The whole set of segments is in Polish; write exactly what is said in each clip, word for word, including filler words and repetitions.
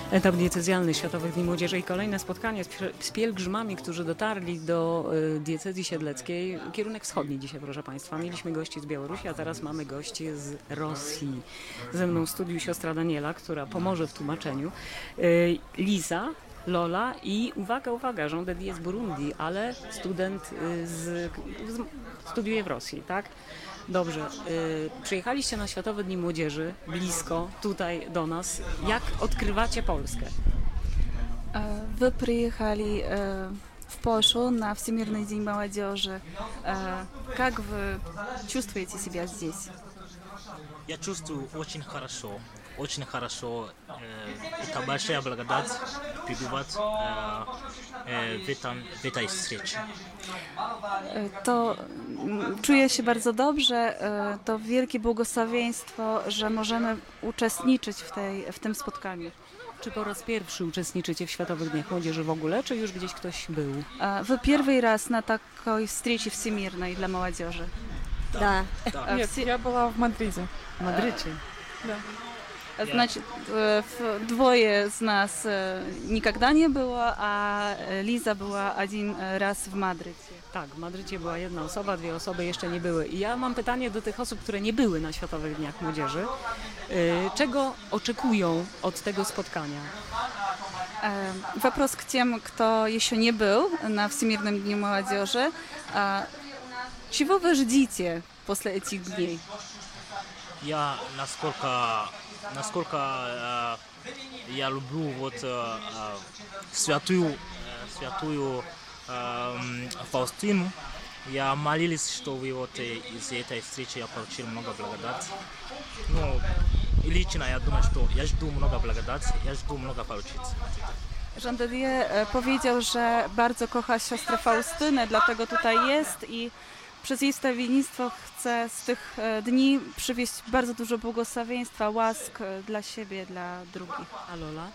Etap diecezjalny Światowych Dni Młodzieży i kolejne spotkanie z, z pielgrzymami, którzy dotarli do y, diecezji siedleckiej. Kierunek wschodni dzisiaj, proszę Państwa. Mieliśmy gości z Białorusi, a teraz mamy gości z Rosji. Ze mną w studiu siostra Daniela, która pomoże w tłumaczeniu. Y, Liza, Lola i uwaga, uwaga, Jean de Diez z Burundi, ale student y, z, z, studiuje w Rosji, tak? Dobrze. Y, przyjechaliście na Światowe Dni Młodzieży, blisko, tutaj do nas. Jak odkrywacie Polskę? Вы приехали в Польшу на Всемирный день молодежи. Как вы чувствуете себя здесь? Я чувствую очень хорошо, очень хорошо. Это большая благодать пребывать в, этом, в этой встрече. To czuję się bardzo dobrze. To wielkie błogosławieństwo, że możemy uczestniczyć w, tej, w tym spotkaniu. Czy po raz pierwszy uczestniczycie w Światowych Dniach Młodzieży w ogóle, czy już gdzieś ktoś był? Вы первый раз на такой встрече всемирной для молодежи? Да. Да. Нет, я была в Мадриде. W Madrycie. Да. Значит, двое z nas никогда не było, a Liza była один раз w Madrycie. Tak, w Madrycie była jedna osoba, dwie osoby jeszcze nie były. I ja mam pytanie do tych osób, które nie były na Światowych Dniach Młodzieży. Czego oczekują od tego spotkania? Вопрос к тем, кто еще не был на Всемирном дне молодежи. Чего вы ждите после этих дней? Я насколько, насколько э, я люблю вот э, святую, э, святую э, Фаустину, я молилась, чтобы вот из этой встречи я получил много благодати. Ну, и лично я думаю, что я жду много благодати, я жду много получить. Jean de Dieu powiedział, że bardzo kocha siostrę Faustynę, dlatego tutaj jest i przez jej stawiennictwo chce z tych dni przywieźć bardzo dużo błogosławieństwa, łask dla siebie, dla drugich. A Lola?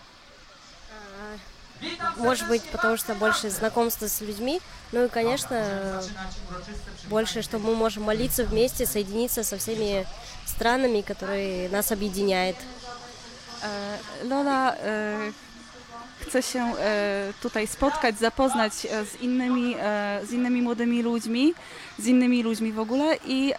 Может быть, потому что больше знакомства с людьми. Ну и, конечно, больше, что мы можем молиться вместе, соединиться со всеми странами, которые нас объединяют. Lola chce się tutaj spotkać, zapoznać z innymi, z innymi młodymi ludźmi, z innymi ludźmi w ogóle i,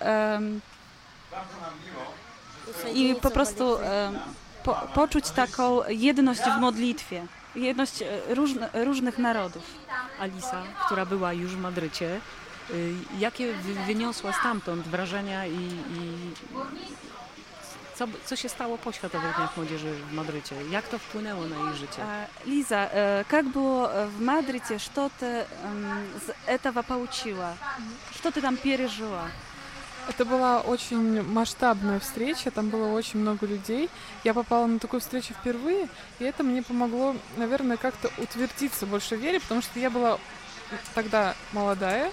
i po prostu po, poczuć taką jedność w modlitwie, jedność różne, różnych narodów. Alisa, która była już w Madrycie, jakie wyniosła stamtąd wrażenia i, i co, co się stało po Światowych Dniach Młodzieży w Madrycie? Jak to wpłynęło na jej życie? Лиза, как было в Мадриде, что ты из этого получила? Что ты там пережила? Это была очень масштабная встреча, там было очень много людей. Я попала на такую встречу впервые, и это мне помогло, наверное, как-то утвердиться больше в вере, потому что я была тогда молодая,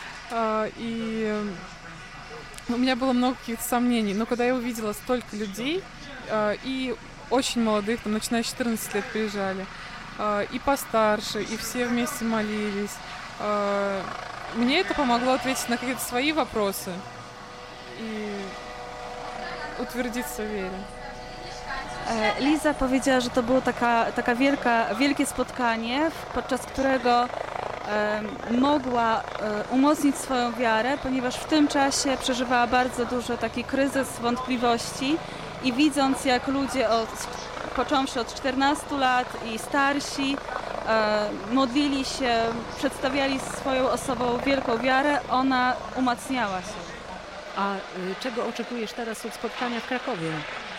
и у меня было много каких-то сомнений. Но когда я увидела столько людей, и очень молодых, там, начиная с четырнадцати лет приезжали, и постарше, и все вместе молились, мне это помогло ответить на какие-то свои вопросы i utwierdzić w wierze. Liza powiedziała, że to było taka, taka wielka, wielkie spotkanie, podczas którego e, mogła e, umocnić swoją wiarę, ponieważ w tym czasie przeżywała bardzo dużo taki kryzys wątpliwości i widząc, jak ludzie od, począwszy od czternastu lat i starsi e, modlili się, przedstawiali swoją osobą wielką wiarę, ona umacniała się. A y, czego oczekujesz teraz od spotkania w Krakowie?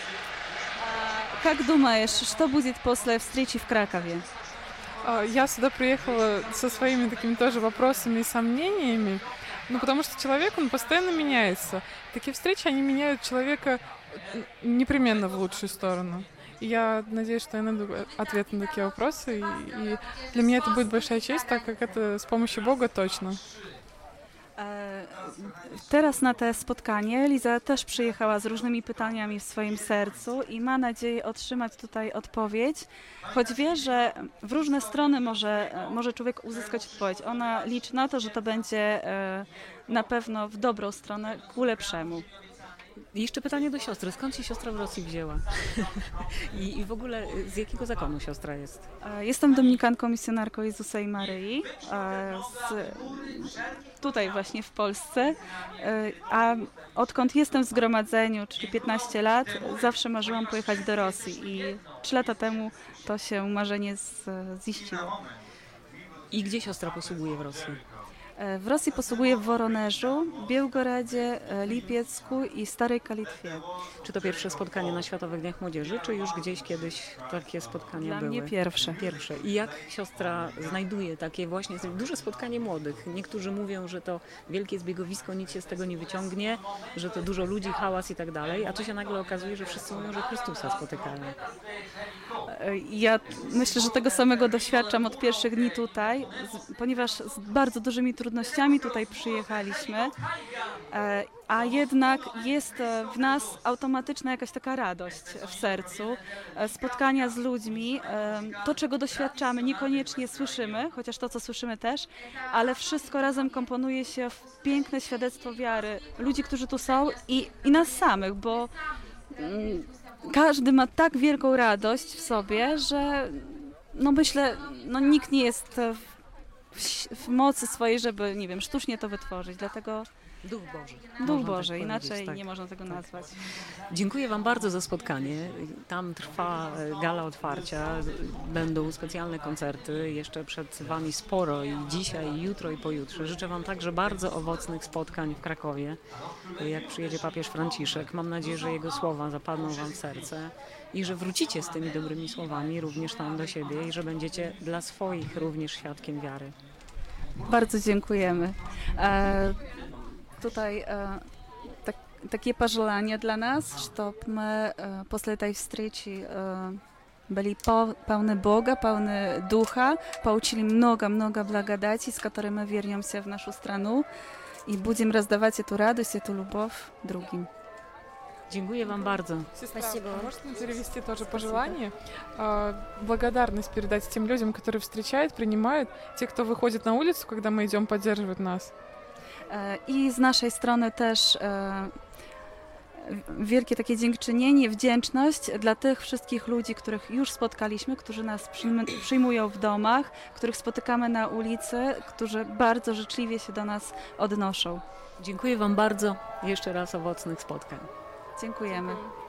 Как думаешь, что будет после встречи в Кракове? Я сюда приехала со своими такими тоже вопросами и сомнениями, ну, потому что человек, он постоянно меняется. Такие встречи, они меняют человека непременно в лучшую сторону. И я надеюсь, что я найду ответ на такие вопросы, и, и для меня это будет большая честь, так как это с помощью Бога точно. Teraz na to spotkanie Liza też przyjechała z różnymi pytaniami w swoim sercu i ma nadzieję otrzymać tutaj odpowiedź, choć wie, że w różne strony może, może człowiek uzyskać odpowiedź. Ona liczy na to, że to będzie na pewno w dobrą stronę, ku lepszemu. Jeszcze pytanie do siostry. Skąd się siostra w Rosji wzięła? I, I w ogóle z jakiego zakonu siostra jest? E, Jestem dominikanką misjonarką Jezusa i Maryi, e, z, tutaj właśnie w Polsce, e, a odkąd jestem w zgromadzeniu, czyli piętnaście lat, zawsze marzyłam pojechać do Rosji i trzy lata temu to się marzenie z, ziściło. I gdzie siostra posługuje w Rosji? E, W Rosji posługuję w Woronerzu, Białgorodzie, e, Lipiecku i Starej Kalitwie. Czy to pierwsze spotkanie na Światowych Dniach Młodzieży, czy już gdzieś kiedyś takie spotkania Dla były? mnie pierwsze. Pierwsze. I jak siostra znajduje takie właśnie duże spotkanie młodych? Niektórzy mówią, że to wielkie zbiegowisko, nic się z tego nie wyciągnie, że to dużo ludzi, hałas i tak dalej, a tu się nagle okazuje, że wszyscy mówią, że Chrystusa spotykają. E, Ja myślę, że tego samego doświadczam od pierwszych dni tutaj, z, ponieważ z bardzo dużymi trudnościami tutaj przyjechaliśmy, e, a jednak jest e, w nas automatyczna jakaś taka radość w sercu, e, spotkania z ludźmi, e, to czego doświadczamy niekoniecznie słyszymy, chociaż to co słyszymy też, ale wszystko razem komponuje się w piękne świadectwo wiary ludzi, którzy tu są i, i nas samych, bo mm, każdy ma tak wielką radość w sobie, że no myślę, no nikt nie jest w, w, w mocy swojej, żeby, nie wiem, sztucznie to wytworzyć, dlatego Duch Boży. Duch można Boży, tak inaczej powiedzieć, tak. nie można tego nazwać. Dziękuję Wam bardzo za spotkanie. Tam trwa e, gala otwarcia, będą specjalne koncerty, jeszcze przed Wami sporo i dzisiaj, i jutro, i pojutrze. Życzę Wam także bardzo owocnych spotkań w Krakowie, jak przyjedzie papież Franciszek. Mam nadzieję, że jego słowa zapadną Wam w serce i że wrócicie z tymi dobrymi słowami również tam do siebie i że będziecie dla swoich również świadkiem wiary. Bardzo dziękujemy. E, tutaj e, так, такие пожелания для нас, чтобы мы э, после этой встречи э, были пол- полны Бога, полны Духа, получили много-много благодати, с которой мы вернемся в нашу страну и будем раздавать эту радость, эту любовь другим. Dziękuję Wam bardzo. Сестра, Спасибо вам. можете мне перевести тоже пожелание? А, благодарность передать тем людям, которые встречают, принимают, те, кто выходит на улицу, когда мы идем, поддерживают нас. E, I z naszej strony też e, wielkie takie dziękczynienie, wdzięczność dla tych wszystkich ludzi, których już spotkaliśmy, którzy nas przyjm- przyjmują w domach, których spotykamy na ulicy, którzy bardzo życzliwie się do nas odnoszą. Dziękuję Wam bardzo. Jeszcze raz owocnych spotkań. Dziękujemy.